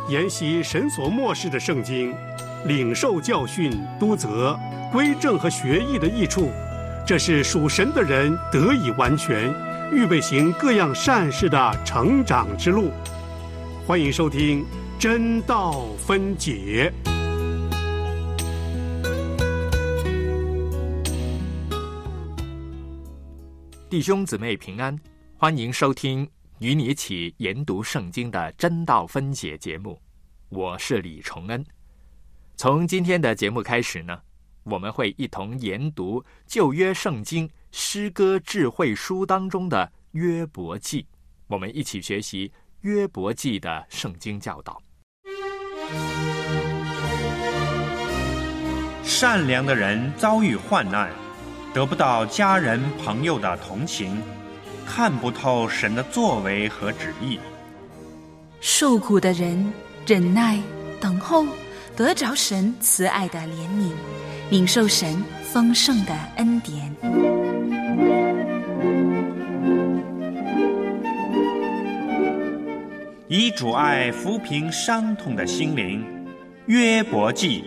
研习神所默示的圣经，领受教训、督责、归正和学义的益处，这是属神的人得以完全，预备行各样善事的成长之路。欢迎收听真道分解。 弟兄姊妹平安，欢迎收听与你一起研读圣经的真道分解节目，我是李崇恩。从今天的节目开始呢，我们会一同研读旧约圣经诗歌智慧书当中的约伯记，我们一起学习约伯记的圣经教导。 善良的人遭遇患难，得不到家人朋友的同情，看不透神的作为和旨意。 受苦的人忍耐等候，得着神慈爱的怜悯，领受神丰盛的恩典。 以主爱抚平伤痛的心灵，约伯记。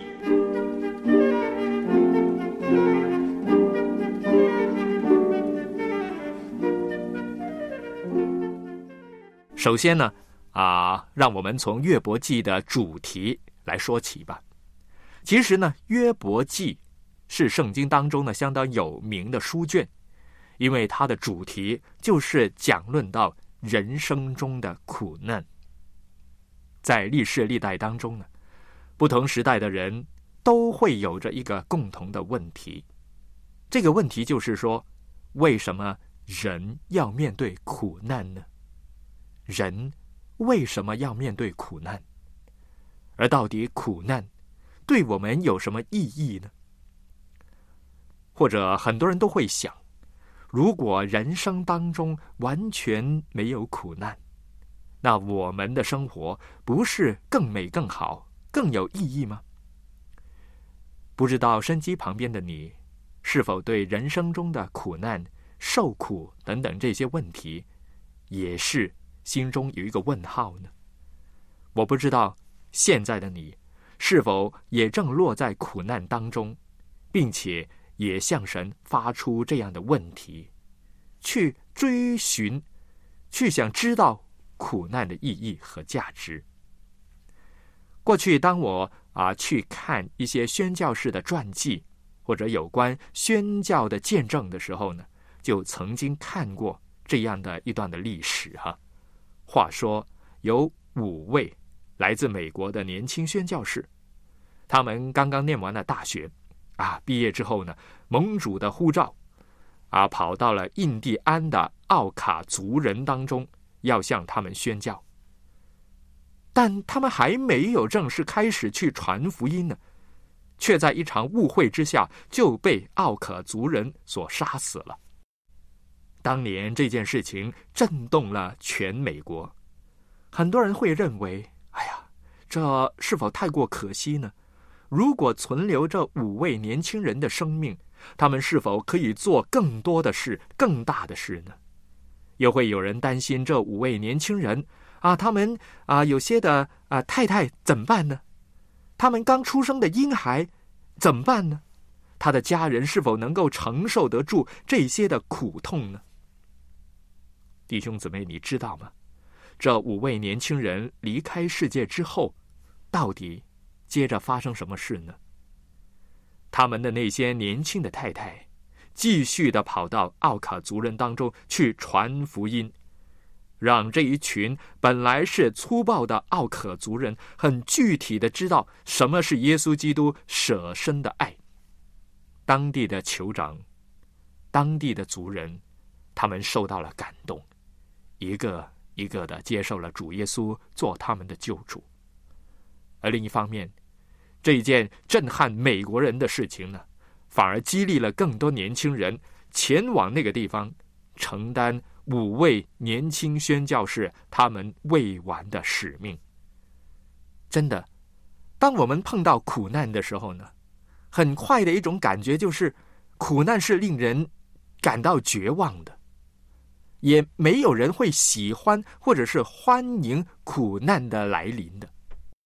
首先呢，让我们从约伯记的主题来说起吧。其实呢，约伯记是圣经当中呢相当有名的书卷，因为它的主题就是讲论到人生中的苦难。在历世历代当中呢，不同时代的人都会有着一个共同的问题，这个问题就是说，为什么人要面对苦难呢？人为什么要面对苦难？而到底苦难对我们有什么意义呢？或者很多人都会想，如果人生当中完全没有苦难，那我们的生活不是更美更好更有意义吗？不知道收音机旁边的你是否对人生中的苦难、受苦等等这些问题也是心中有一个问号呢？我不知道现在的你是否也正落在苦难当中，并且也向神发出这样的问题，去追寻，去想知道苦难的意义和价值。过去当我去看一些宣教士的传记或者有关宣教的见证的时候呢，就曾经看过这样的一段的历史哈。话说有5位来自美国的年轻宣教士，他们刚刚念完了大学毕业之后呢，蒙主的呼召跑到了印第安的奥卡族人当中，要向他们宣教。但他们还没有正式开始去传福音呢，却在一场误会之下就被奥卡族人所杀死了。当年这件事情震动了全美国，很多人会认为，这是否太过可惜呢？如果存留这5位年轻人的生命，他们是否可以做更多的事、更大的事呢？又会有人担心这5位年轻人他们有些的太太怎么办呢？他们刚出生的婴孩怎么办呢？他的家人是否能够承受得住这些的苦痛呢？弟兄姊妹，你知道吗？这5位年轻人离开世界之后，到底接着发生什么事呢？他们的那些年轻的太太继续的跑到奥卡族人当中去传福音，让这一群本来是粗暴的奥卡族人很具体的知道什么是耶稣基督舍身的爱。当地的酋长、当地的族人，他们受到了感动，一个一个的接受了主耶稣做他们的救主。而另一方面，这一件震撼美国人的事情呢，反而激励了更多年轻人前往那个地方，承担5位年轻宣教士他们未完的使命。真的，当我们碰到苦难的时候呢，很快的一种感觉就是苦难是令人感到绝望的，也没有人会喜欢或者是欢迎苦难的来临的。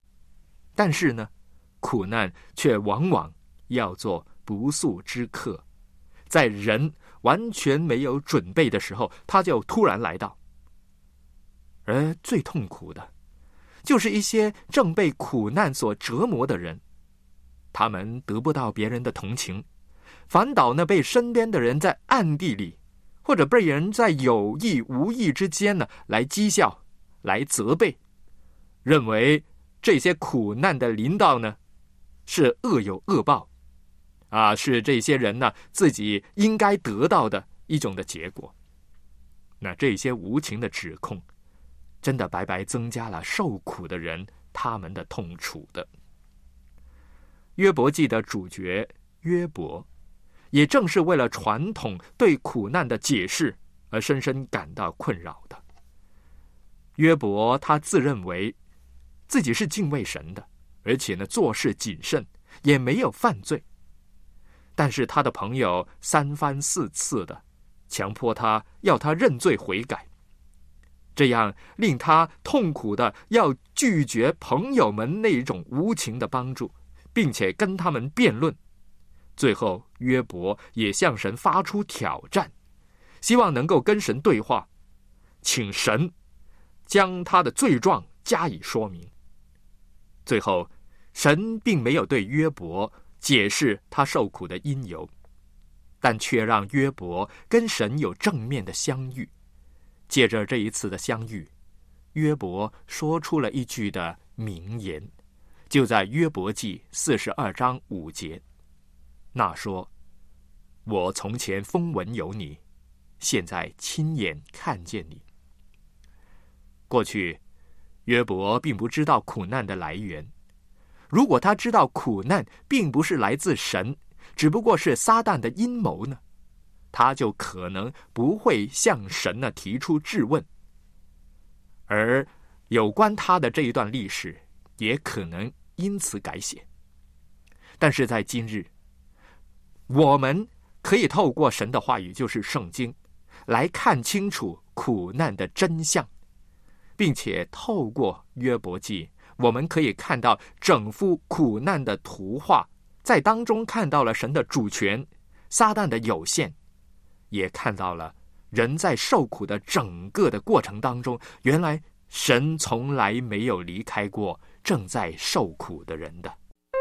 但是呢，苦难却往往要做不速之客，在人完全没有准备的时候，他就突然来到。而最痛苦的就是一些正被苦难所折磨的人，他们得不到别人的同情，反倒呢被身边的人在暗地里，或者被人在有意无意之间呢来讥笑，来责备，认为这些苦难的临到呢是恶有恶报是这些人呢自己应该得到的一种的结果。那这些无情的指控真的白白增加了受苦的人他们的痛楚的。约伯记的主角约伯也正是为了传统对苦难的解释而深深感到困扰的。约伯他自认为自己是敬畏神的，而且呢做事谨慎，也没有犯罪。但是他的朋友3番4次的强迫他，要他认罪悔改，这样令他痛苦的要拒绝朋友们那种无情的帮助，并且跟他们辩论。最后约伯也向神发出挑战，希望能够跟神对话，请神将他的罪状加以说明。最后神并没有对约伯解释他受苦的因由，但却让约伯跟神有正面的相遇。借着这一次的相遇，约伯说出了一句的名言，就在约伯记42章5节，那说：我从前风闻有你，现在亲眼看见你。过去约伯并不知道苦难的来源，如果他知道苦难并不是来自神，只不过是撒旦的阴谋呢，他就可能不会向神呢提出质问，而有关他的这一段历史也可能因此改写。但是在今日，我们可以透过神的话语，就是圣经，来看清楚苦难的真相，并且透过约伯记，我们可以看到整幅苦难的图画，在当中看到了神的主权，撒旦的有限，也看到了人在受苦的整个的过程当中，原来神从来没有离开过正在受苦的人的。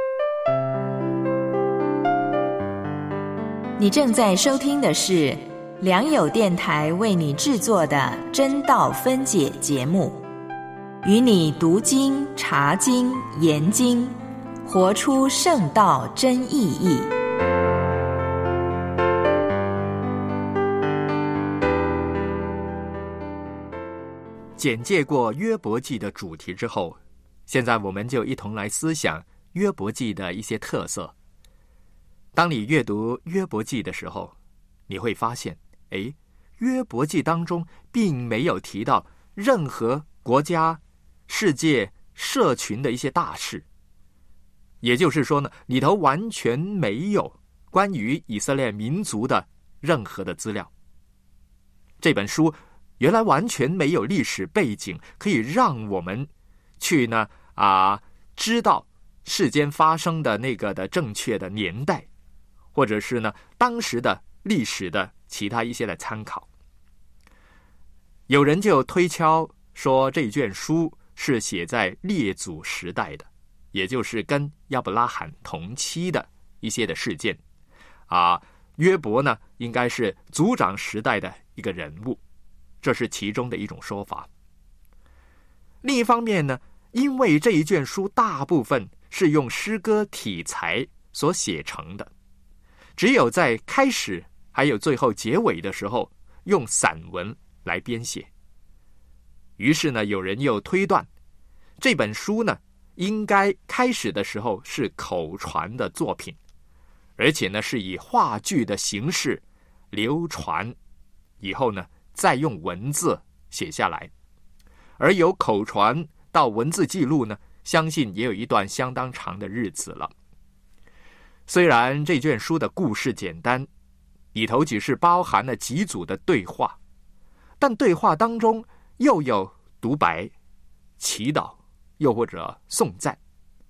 你正在收听的是良友电台为你制作的真道分解节目，与你读经、查经、研经，活出圣道真意义。 简介过约伯记的主题之后，现在我们就一同来思想约伯记的一些特色。当你阅读约伯记的时候，你会发现，约伯记当中并没有提到任何国家、世界、社群的一些大事。也就是说呢，里头完全没有关于以色列民族的任何的资料。这本书原来完全没有历史背景，可以让我们去呢知道世间发生的那个的正确的年代，或者是呢当时的历史的其他一些的参考。有人就推敲说，这卷书是写在列祖时代的，也就是跟亚伯拉罕同期的一些的事件约伯呢应该是族长时代的一个人物，这是其中的一种说法。另一方面呢，因为这一卷书大部分是用诗歌体裁所写成的，只有在开始还有最后结尾的时候用散文来编写。于是呢，有人又推断这本书呢应该开始的时候是口传的作品，而且呢是以话剧的形式流传，以后呢再用文字写下来。而由口传到文字记录呢，相信也有一段相当长的日子了。虽然这卷书的故事简单，里头只是包含了几组的对话，但对话当中又有独白、祈祷，又或者颂赞。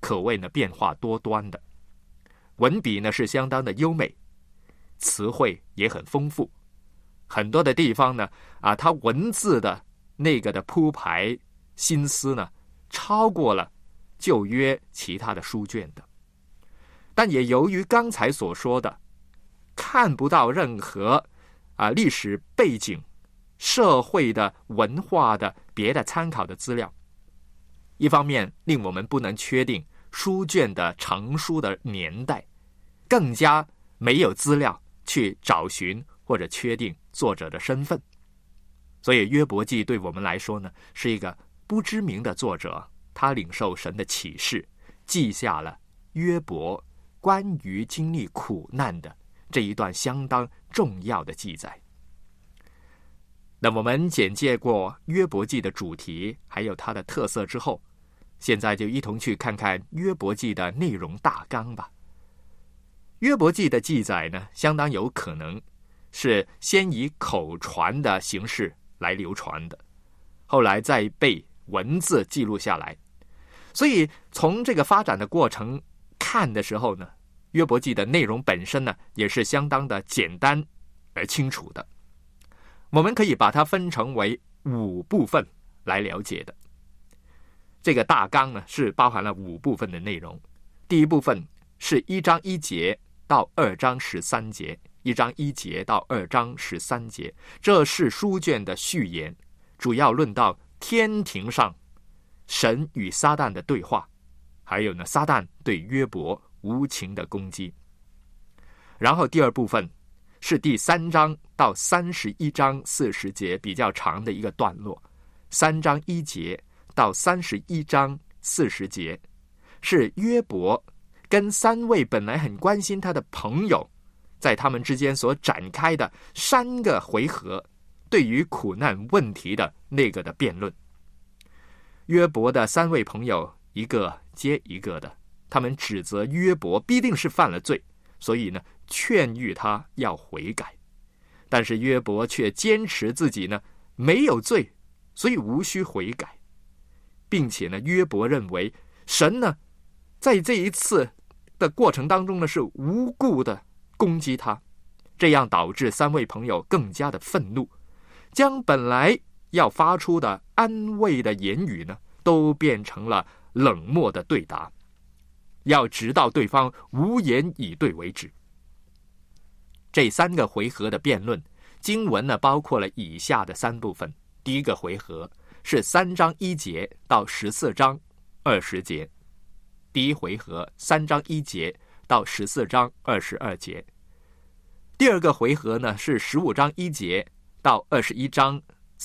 可谓呢变化多端的，文笔呢是相当的优美，词汇也很丰富，很多的地方呢它文字的那个的铺排心思呢超过了旧约其他的书卷的。但也由于刚才所说的看不到任何历史背景、社会的文化的别的参考的资料，一方面令我们不能确定书卷的成书的年代，更加没有资料去找寻或者确定作者的身份。所以约伯记对我们来说呢，是一个不知名的作者，他领受神的启示，记下了约伯关于经历苦难的这一段相当重要的记载。那我们简介过约伯记的主题还有它的特色之后，现在就一同去看看约伯记的内容大纲吧。约伯记的记载呢，相当有可能是先以口传的形式来流传的，后来再被文字记录下来。所以从这个发展的过程看的时候呢，约伯记的内容本身呢，也是相当的简单而清楚的。我们可以把它分成为5部分来了解的。这个大纲呢，是包含了5部分的内容。第一部分是1章1节到2章13节，1章1节到2章13节，这是书卷的序言，主要论到天庭上神与撒旦的对话，还有呢撒旦对约伯无情的攻击。然后第二部分是第3章到31章40节，比较长的一个段落，3章1节到31章40节，是约伯跟3位本来很关心他的朋友，在他们之间所展开的3个回合对于苦难问题的那个的辩论。约伯的3位朋友一个接一个的，他们指责约伯必定是犯了罪，所以呢劝喻他要悔改。但是约伯却坚持自己呢没有罪，所以无需悔改，并且呢约伯认为神呢在这一次的过程当中呢是无故的攻击他，这样导致3位朋友更加的愤怒，将本来要发出的安慰的言语呢都变成了冷漠的对答，要直到对方无言以对为止。这3个回合的辩论经文呢包括了以下的3部分。第一个回合是3章1节到14章20节，第一回合3章1节到14章22节。第二个回合呢是15章1节到21章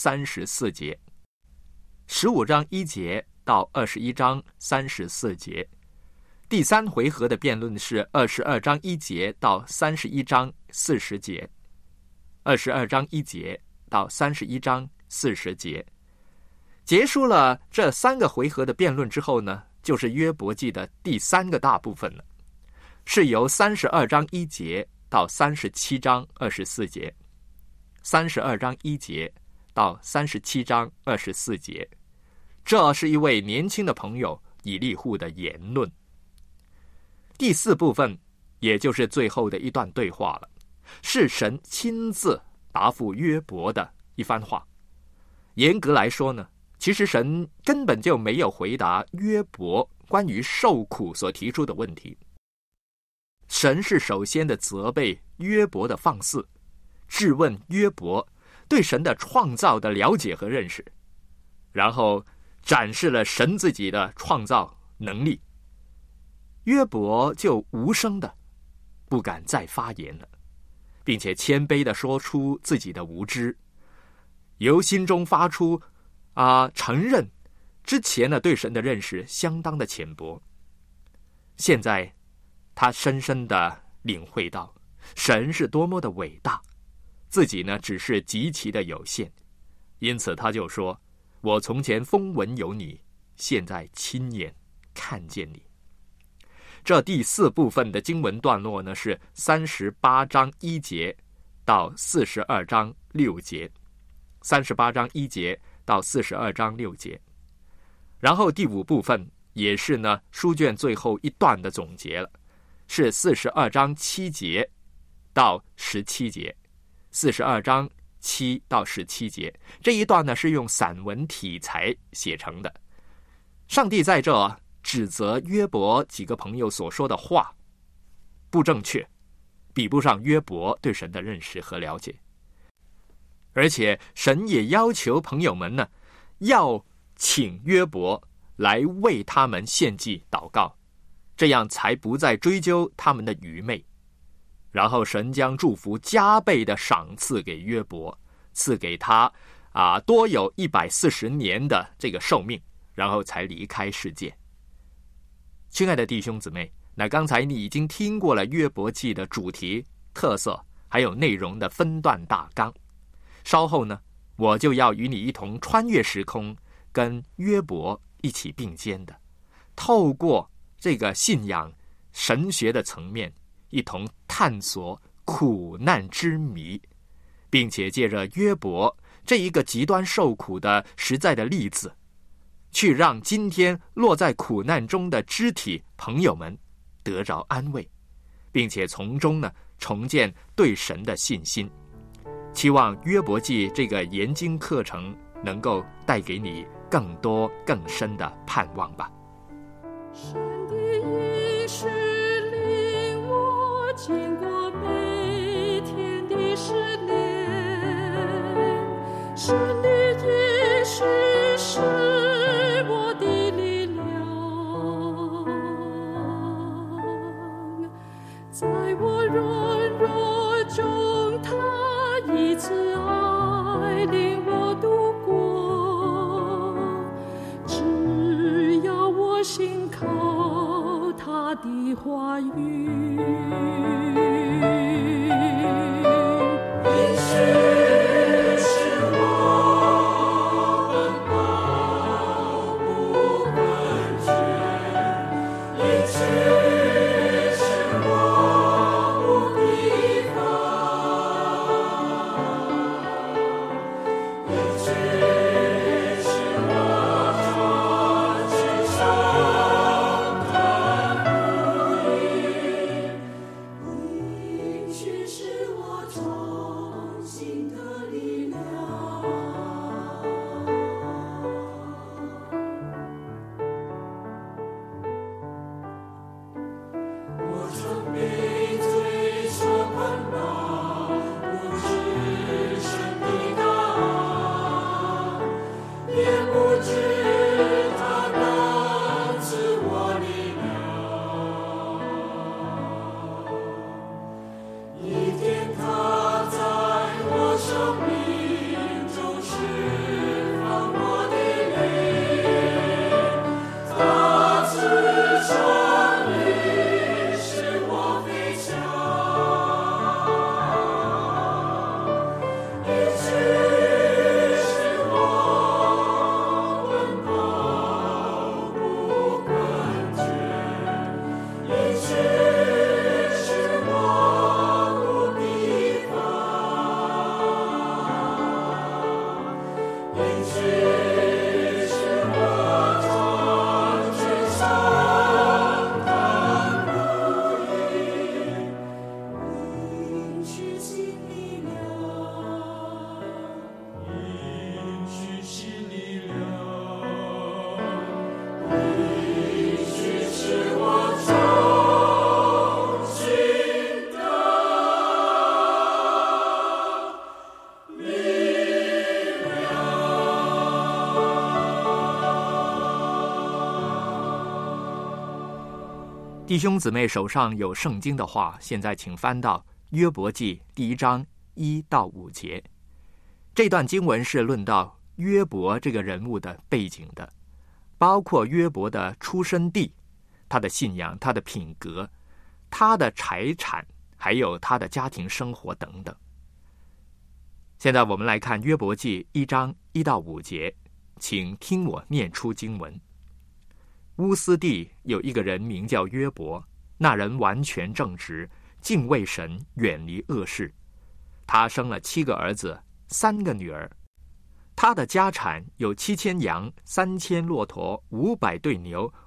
34节，15章1节到21章34节。第3回合的辩论是22章1节到31章40节，22章1节到31章40节。结束了这3个回合的辩论之后呢，就是约伯记的第3个大部分了，是由32章1节到37章24节，32章1节到37章24节。这是一位年轻的朋友以利户的言论。第4部分也就是最后的一段对话了，是神亲自答复约伯的一番话。严格来说呢，其实神根本就没有回答约伯关于受苦所提出的问题。神是首先的责备约伯的放肆，质问约伯对神的创造的了解和认识，然后展示了神自己的创造能力。约伯就无声的不敢再发言了，并且谦卑的说出自己的无知，由心中发出承认之前呢对神的认识相当的浅薄。现在他深深的领会到神是多么的伟大，自己呢只是极其的有限，因此他就说，我从前风闻有你，现在亲眼看见你。这第4部分的经文段落呢是38章1节到42章6节，38章1节到42章6节。然后第5部分也是呢书卷最后一段的总结了，是42章7节到17节，42章7到17节这一段呢是用散文体裁写成的。上帝在这指责约伯几个朋友所说的话不正确，比不上约伯对神的认识和了解。而且神也要求朋友们呢，要请约伯来为他们献祭祷告，这样才不再追究他们的愚昧。然后神将祝福加倍的赏赐给约伯，赐给他多有140年的这个寿命，然后才离开世界。亲爱的弟兄姊妹，那刚才你已经听过了约伯记的主题、特色还有内容的分段大纲。稍后呢，我就要与你一同穿越时空，跟约伯一起并肩的，透过这个信仰神学的层面，一同探索苦难之谜，并且借着约伯这一个极端受苦的实在的例子，去让今天落在苦难中的肢体朋友们得着安慰，并且从中呢重建对神的信心。期望约伯记这个研经课程能够带给你更多更深的盼望吧。 神的应许令我经过每天的试炼，神的应许是我的力量，在我软弱中他一次爱领我度过，只要我信靠他的话语。 弟兄姊妹手上有圣经的话，现在请翻到约伯记第1章1到5节。这段经文是论到约伯这个人物的背景的，包括约伯的出生地、他的信仰、他的品格、他的财产，还有他的家庭生活等等。现在我们来看约伯记1章1到5节，请听我念出经文。乌斯地有一个人名叫约伯，那人完全正直，敬畏神，远离恶事。他生了7个儿子，3个女儿。他的家产有7000羊，3000骆驼，500对牛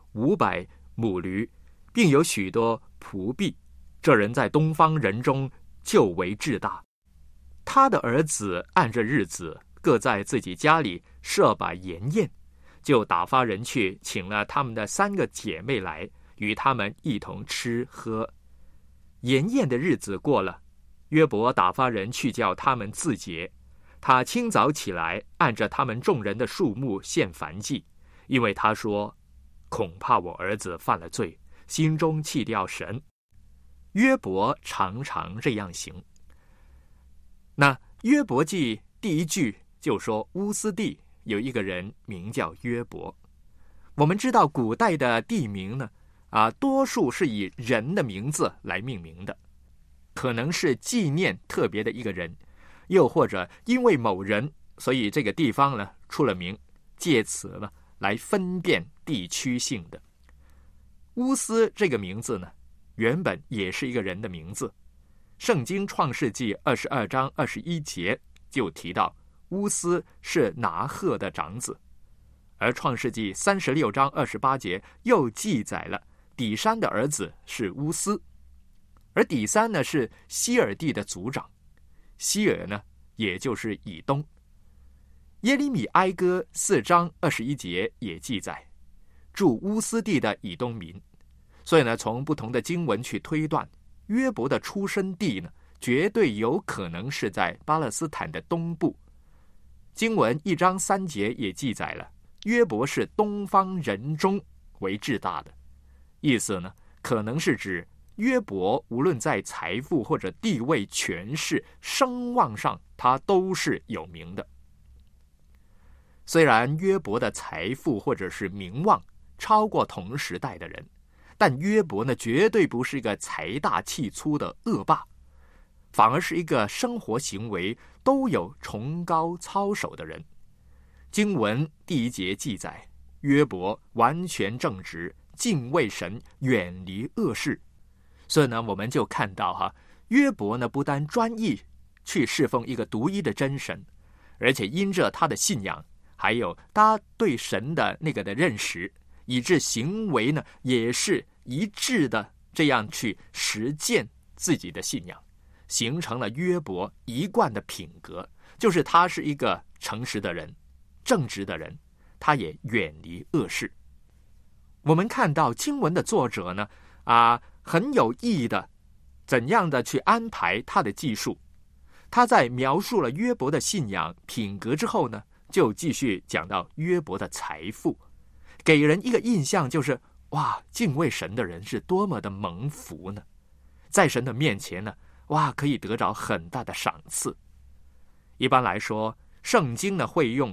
500母驴，并有许多仆婢。这人在东方人中就为至大。他的儿子按着日子，各在自己家里设摆筵宴，就打发人去请了他们的3个姐妹来，与他们一同吃喝。筵宴的日子过了，约伯打发人去叫他们自洁。他清早起来，按着他们众人的数目献燔祭，因为他说：恐怕我儿子犯了罪，心中弃掉神。约伯常常这样行。那约伯记第1句就说乌斯地有一个人名叫约伯。我们知道古代的地名呢，多数是以人的名字来命名的，可能是纪念特别的一个人，又或者因为某人，所以这个地方呢出了名，借此呢来分辨地区性的。乌斯这个名字呢，原本也是一个人的名字。圣经创世纪22章21节就提到乌斯是拿鹤的长子，而创世纪36章28节又记载了底珊的儿子是乌斯，而底珊呢是希尔地的族长，希尔呢也就是以东。耶利米哀歌4章21节也记载住乌斯地的以东民。所以呢，从不同的经文去推断，约伯的出生地呢，绝对有可能是在巴勒斯坦的东部。经文1章3节也记载了，约伯是东方人中为至大的，意思呢，可能是指约伯无论在财富或者地位、权势、声望上，他都是有名的。虽然约伯的财富或者是名望超过同时代的人，但约伯呢，绝对不是一个财大气粗的恶霸，反而是一个生活行为都有崇高操守的人。经文第1节记载，约伯完全正直，敬畏神，远离恶事。所以呢，我们就看到约伯呢，不但专一去侍奉一个独一的真神，而且因着他的信仰，还有他对神的那个的认识，以致行为呢也是一致的这样去实践自己的信仰，形成了约伯一贯的品格，就是他是一个诚实的人，正直的人，他也远离恶事。我们看到经文的作者呢，很有意的怎样的去安排他的记述。他在描述了约伯的信仰品格之后呢，就继续讲到约伯的财富，给人一个印象就是哇，敬畏神的人是多么的蒙福呢，在神的面前呢，哇，可以得着很大的赏赐。一般来说，圣经呢会用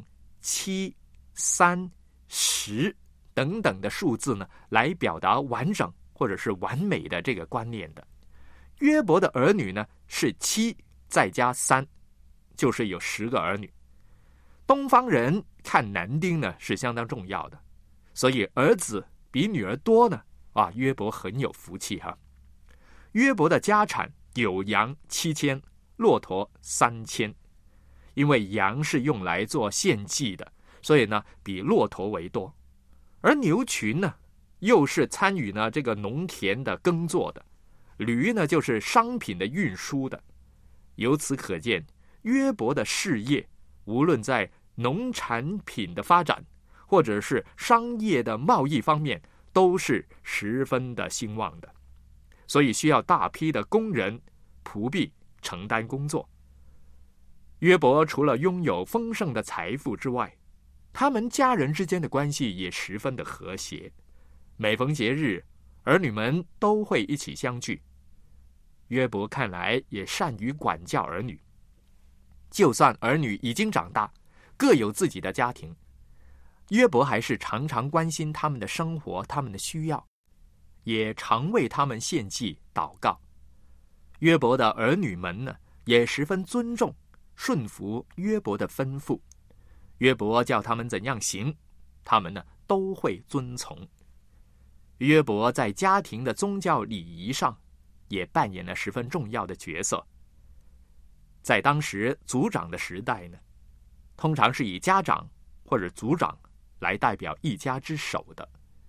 7、3、10等等的数字呢来表达完整或者是完美的这个观念的。约伯的儿女呢是7再加3，就是有10个儿女。东方人看男丁呢是相当重要的，所以儿子比女儿多呢，约伯很有福气哈。约伯的家产有羊7000，骆驼3000，因为羊是用来做献祭的，所以呢比骆驼为多。而牛群呢，又是参与呢这个农田的耕作的，驴呢就是商品的运输的。由此可见，约伯的事业无论在农产品的发展，或者是商业的贸易方面，都是十分的兴旺的，所以需要大批的工人、仆婢承担工作。约伯除了拥有丰盛的财富之外，他们家人之间的关系也十分的和谐，每逢节日，儿女们都会一起相聚。约伯看来也善于管教儿女，就算儿女已经长大，各有自己的家庭，约伯还是常常关心他们的生活，他们的需要，也常为他们献祭祷告。约伯的儿女们呢，也十分尊重顺服约伯的吩咐，约伯叫他们怎样行，他们呢都会遵从。约伯在家庭的宗教礼仪上也扮演了十分重要的角色。在当时族长的时代呢，通常是以家长或者族长来代表一家之首的。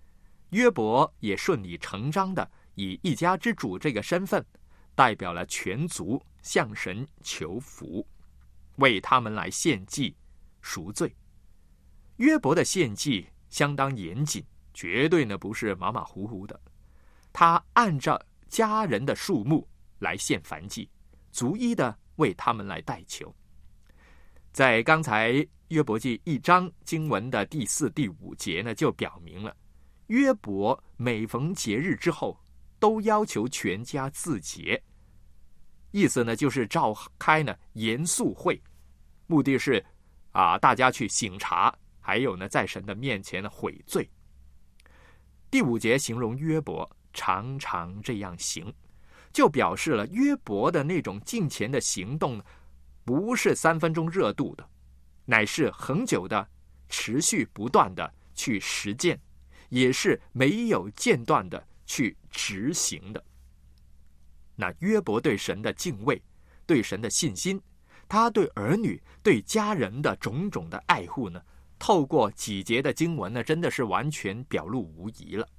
约伯也顺理成章的以一家之主这个身份，代表了全族向神求福，为他们来献祭赎罪。约伯的献祭相当严谨，绝对呢不是马马虎虎的，他按照家人的数目来献燔祭，逐一的为他们来代求。在刚才约伯记1章经文的第4、第5节呢，就表明了约伯每逢节日之后都要求全家自洁，意思呢就是召开呢严肃会，目的是大家去省察，还有呢在神的面前呢悔罪。第5节形容约伯常常这样行，就表示了约伯的那种敬虔的行动不是3分钟热度的，乃是恒久的、持续不断的去实践，也是没有间断的去执行的。那约伯对神的敬畏，对神的信心，他对儿女、对家人的种种的爱护呢，透过几节的经文呢，真的是完全表露无遗了。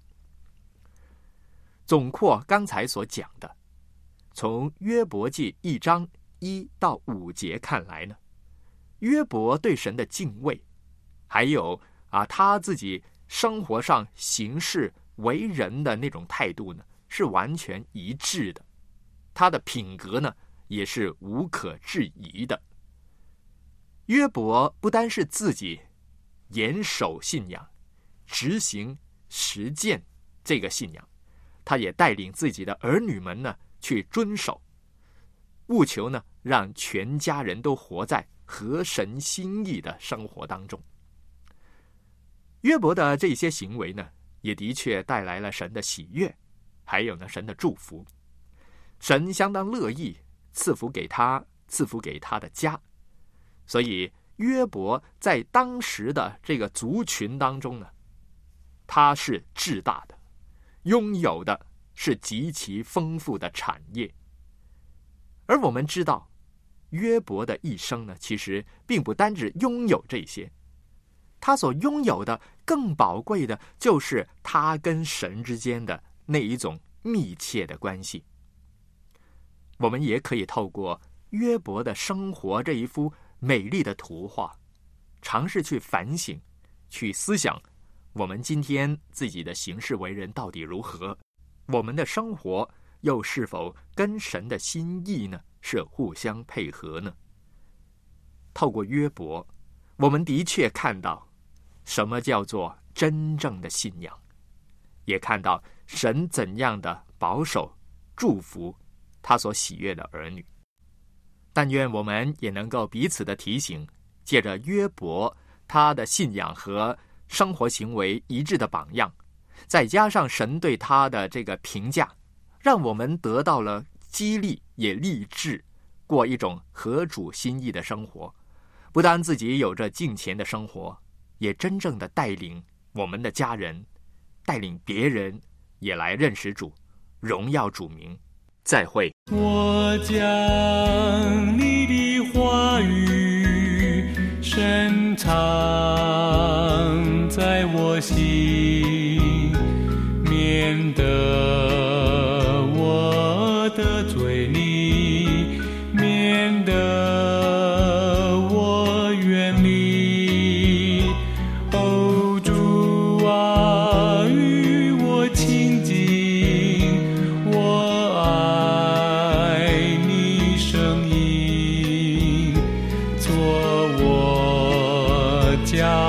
总括刚才所讲的，从约伯记1章1到5节看来呢，约伯对神的敬畏，还有他自己生活上行事为人的那种态度呢，是完全一致的。他的品格呢，也是无可置疑的。约伯不单是自己严守信仰，执行实践这个信仰，他也带领自己的儿女们呢去遵守，务求呢让全家人都活在合神心意的生活当中。约伯的这些行为呢，也的确带来了神的喜悦，还有呢神的祝福。神相当乐意赐福给他，赐福给他的家。所以约伯在当时的这个族群当中呢，他是至大的，拥有的是极其丰富的产业。而我们知道，约伯的一生呢，其实并不单只拥有这些，他所拥有的更宝贵的就是他跟神之间的那一种密切的关系。我们也可以透过约伯的生活这一幅美丽的图画，尝试去反省，去思想我们今天自己的行事为人到底如何，我们的生活又是否跟神的心意呢是互相配合呢？透过约伯，我们的确看到什么叫做真正的信仰，也看到神怎样的保守祝福他所喜悦的儿女。但愿我们也能够彼此的提醒，借着约伯他的信仰和生活行为一致的榜样，再加上神对他的这个评价，让我们得到了激励，也立志过一种合主心意的生活。不但自己有着敬虔的生活，也真正的带领我们的家人，带领别人也来认识主，荣耀主名。再会。 我将你的话语深藏在我心，免得我得罪你，免得我远离。哦，主啊，与我亲近，我爱你声音，做我家